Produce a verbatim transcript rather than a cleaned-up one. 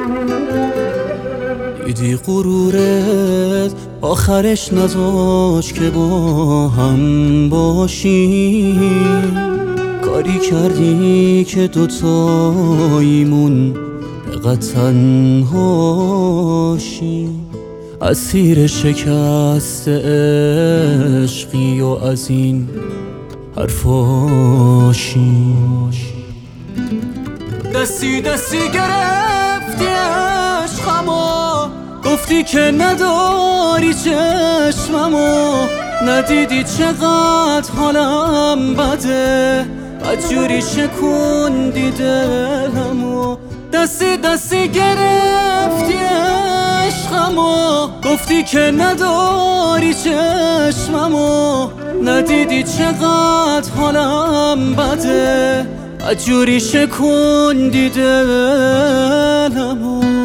دیدی غرورت آخرش نذاش که با هم باشیم، کاری کردی که دوتاییمون فقط تنهاشیم. اسیر شکست عشقی و از این حرفاشیم. دستی دستی گرفتی عشقمو، گفتی که نداری چشممو، ندیدی چقدر حالم بده، بدجوری شکوندی دلمو. دستی دستی گرفتی عشقمو، گفتی که نداری چشممو، ندیدی چقدر حالم بده، بدجوری شکوندی دلمو.